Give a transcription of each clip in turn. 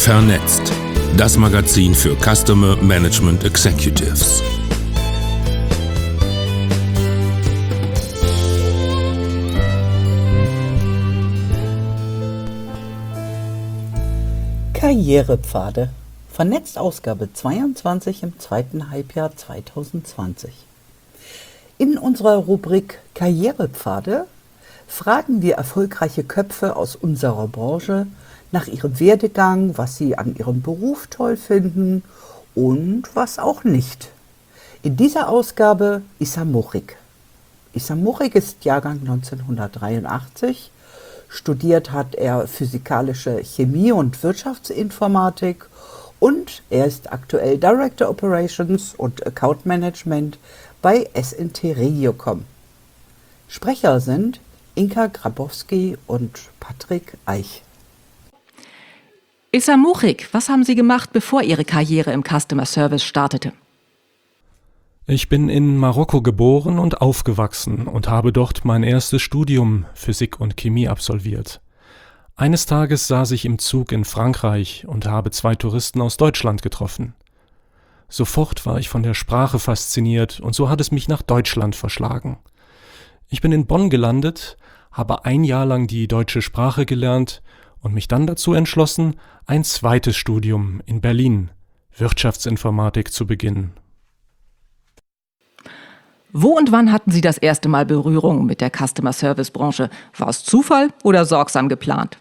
Vernetzt. Das Magazin für Customer Management Executives. Karrierepfade. Vernetzt Ausgabe 22 im zweiten Halbjahr 2020. In unserer Rubrik Karrierepfade fragen wir erfolgreiche Köpfe aus unserer Branche nach ihrem Werdegang, was sie an ihrem Beruf toll finden und was auch nicht. In dieser Ausgabe Issam Muchig. Issam Muchig ist Jahrgang 1983. Studiert hat er physikalische Chemie und Wirtschaftsinformatik und er ist aktuell Director Operations und Account Management bei S&T Regiocom. Sprecher sind Inka Grabowski und Patrick Eich. Issam Muchig, was haben Sie gemacht, bevor Ihre Karriere im Customer Service startete? Ich bin in Marokko geboren und aufgewachsen und habe dort mein erstes Studium Physik und Chemie absolviert. Eines Tages saß ich im Zug in Frankreich und habe 2 Touristen aus Deutschland getroffen. Sofort war ich von der Sprache fasziniert und so hat es mich nach Deutschland verschlagen. Ich bin in Bonn gelandet, habe 1 Jahr lang die deutsche Sprache gelernt und mich dann dazu entschlossen, ein zweites Studium in Berlin, Wirtschaftsinformatik, zu beginnen. Wo und wann hatten Sie das erste Mal Berührung mit der Customer Service Branche? War es Zufall oder sorgsam geplant?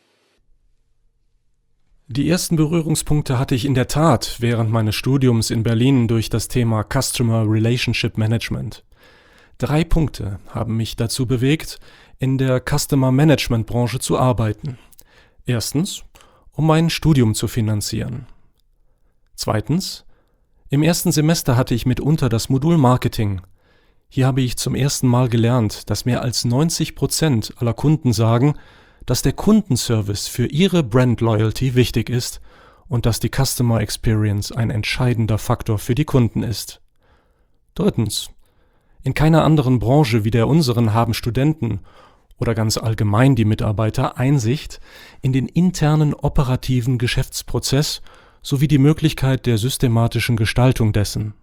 Die ersten Berührungspunkte hatte ich in der Tat während meines Studiums in Berlin durch das Thema Customer Relationship Management. 3 Punkte haben mich dazu bewegt, in der Customer Management Branche zu arbeiten. Erstens, um mein Studium zu finanzieren. Zweitens, im ersten Semester hatte ich mitunter das Modul Marketing. Hier habe ich zum ersten Mal gelernt, dass mehr als 90% aller Kunden sagen, dass der Kundenservice für ihre Brand Loyalty wichtig ist und dass die Customer Experience ein entscheidender Faktor für die Kunden ist. Drittens, in keiner anderen Branche wie der unseren haben Studenten oder ganz allgemein die Mitarbeiter Einsicht in den internen operativen Geschäftsprozess sowie die Möglichkeit der systematischen Gestaltung dessen.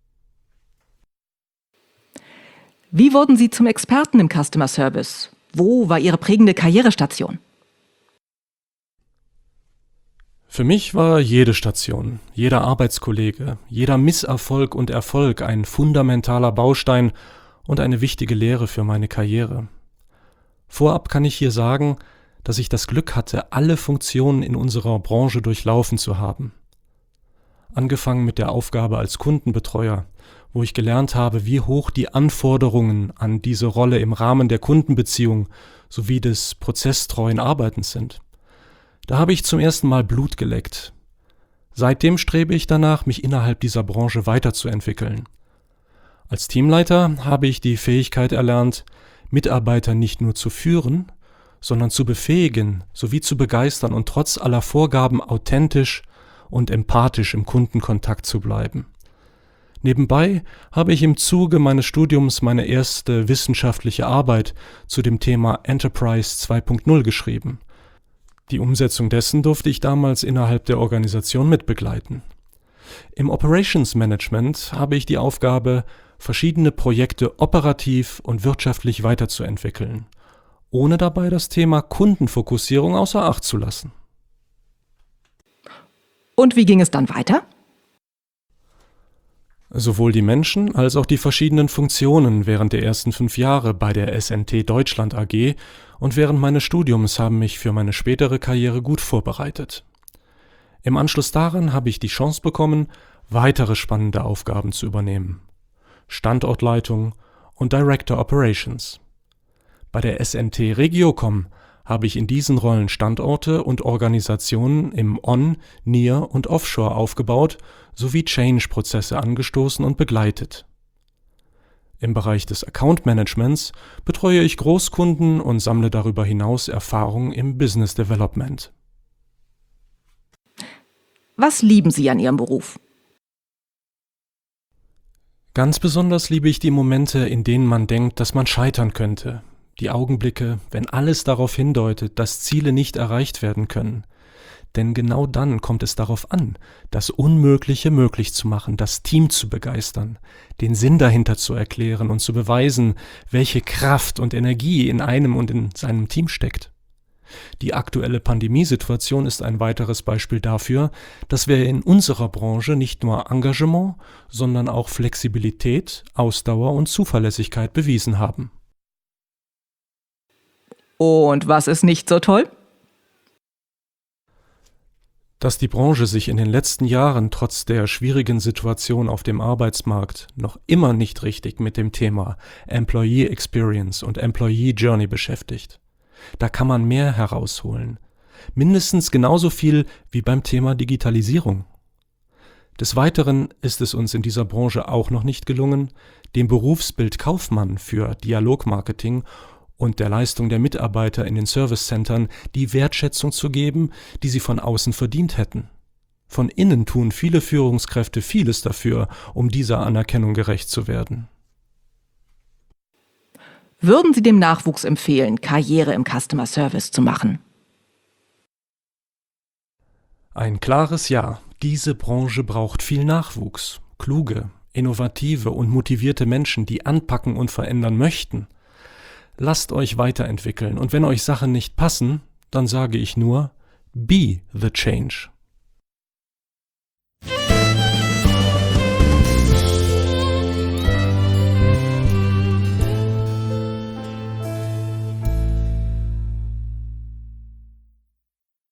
Wie wurden Sie zum Experten im Customer Service? Wo war Ihre prägende Karrierestation? Für mich war jede Station, jeder Arbeitskollege, jeder Misserfolg und Erfolg ein fundamentaler Baustein und eine wichtige Lehre für meine Karriere. Vorab kann ich hier sagen, dass ich das Glück hatte, alle Funktionen in unserer Branche durchlaufen zu haben. Angefangen mit der Aufgabe als Kundenbetreuer, wo ich gelernt habe, wie hoch die Anforderungen an diese Rolle im Rahmen der Kundenbeziehung sowie des prozesstreuen Arbeitens sind. Da habe ich zum ersten Mal Blut geleckt. Seitdem strebe ich danach, mich innerhalb dieser Branche weiterzuentwickeln. Als Teamleiter habe ich die Fähigkeit erlernt, Mitarbeiter nicht nur zu führen, sondern zu befähigen sowie zu begeistern und trotz aller Vorgaben authentisch und empathisch im Kundenkontakt zu bleiben. Nebenbei habe ich im Zuge meines Studiums meine erste wissenschaftliche Arbeit zu dem Thema Enterprise 2.0 geschrieben. Die Umsetzung dessen durfte ich damals innerhalb der Organisation mitbegleiten. Im Operations Management habe ich die Aufgabe, verschiedene Projekte operativ und wirtschaftlich weiterzuentwickeln, ohne dabei das Thema Kundenfokussierung außer Acht zu lassen. Und wie ging es dann weiter? Sowohl die Menschen als auch die verschiedenen Funktionen während der ersten 5 Jahre bei der S&T Deutschland AG und während meines Studiums haben mich für meine spätere Karriere gut vorbereitet. Im Anschluss daran habe ich die Chance bekommen, weitere spannende Aufgaben zu übernehmen. Standortleitung und Director Operations. Bei der S&T Regiocom habe ich in diesen Rollen Standorte und Organisationen im On-, Near- und Offshore aufgebaut sowie Change-Prozesse angestoßen und begleitet. Im Bereich des Account Managements betreue ich Großkunden und sammle darüber hinaus Erfahrung im Business Development. Was lieben Sie an Ihrem Beruf? Ganz besonders liebe ich die Momente, in denen man denkt, dass man scheitern könnte. Die Augenblicke, wenn alles darauf hindeutet, dass Ziele nicht erreicht werden können. Denn genau dann kommt es darauf an, das Unmögliche möglich zu machen, das Team zu begeistern, den Sinn dahinter zu erklären und zu beweisen, welche Kraft und Energie in einem und in seinem Team steckt. Die aktuelle Pandemiesituation ist ein weiteres Beispiel dafür, dass wir in unserer Branche nicht nur Engagement, sondern auch Flexibilität, Ausdauer und Zuverlässigkeit bewiesen haben. Und was ist nicht so toll? Dass die Branche sich in den letzten Jahren trotz der schwierigen Situation auf dem Arbeitsmarkt noch immer nicht richtig mit dem Thema Employee Experience und Employee Journey beschäftigt. Da kann man mehr herausholen. Mindestens genauso viel wie beim Thema Digitalisierung. Des Weiteren ist es uns in dieser Branche auch noch nicht gelungen, dem Berufsbild Kaufmann für Dialogmarketing und der Leistung der Mitarbeiter in den Servicecentern die Wertschätzung zu geben, die sie von außen verdient hätten. Von innen tun viele Führungskräfte vieles dafür, um dieser Anerkennung gerecht zu werden. Würden Sie dem Nachwuchs empfehlen, Karriere im Customer Service zu machen? Ein klares Ja. Diese Branche braucht viel Nachwuchs, kluge, innovative und motivierte Menschen, die anpacken und verändern möchten. Lasst euch weiterentwickeln und wenn euch Sachen nicht passen, dann sage ich nur, be the change.